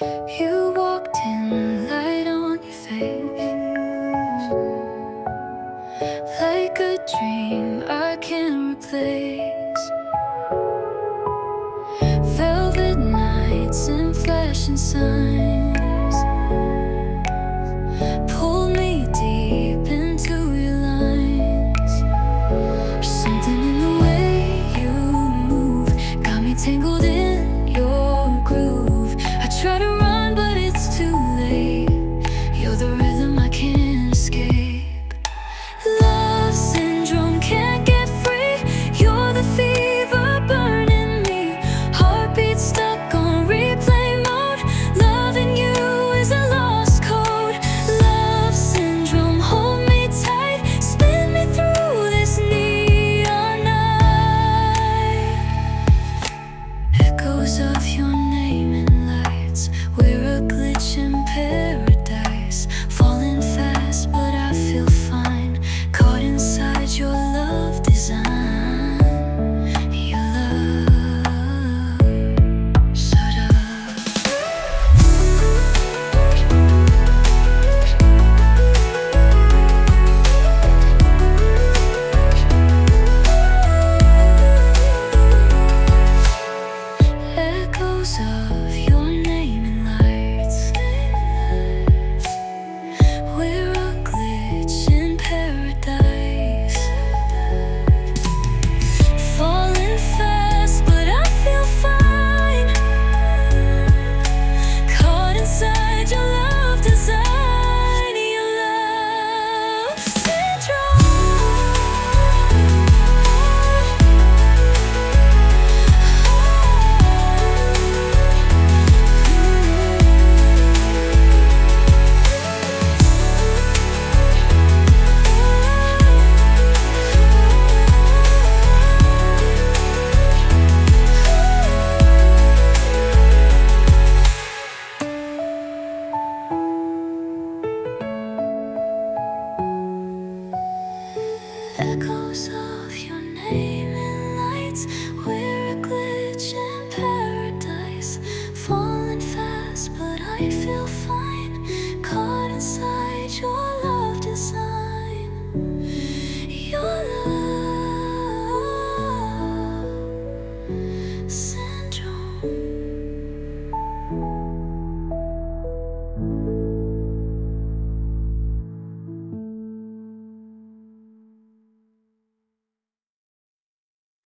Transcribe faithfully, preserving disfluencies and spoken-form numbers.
You walked in, light on your face, like a dream I can't replace. Velvet nights and flashing signs pulled me deep into your lines. Something in the way you move got me tangled in your groove. I try to run, but it's too late. You're the rhythm I can't escape. Love syndrome, can't get free. You're the fever burning me. Heartbeat stuck on replay mode. Loving you is a lost code. Love syndrome, hold me tight. Spin me through this neon night. Echoes of your name in lights. We're a glitch in paradise. Falling fast, but I feel fine. Caught inside your love design. Your love, sort of. Echoes of your name in lights. We're a glitch in paradise. Falling fast, but I feel fine. Caught inside your love design. Your love syndrome. Echoes of your name in lights. We're a glitch in paradise. Falling fast, but I feel fine. Caught inside your love design. Your love.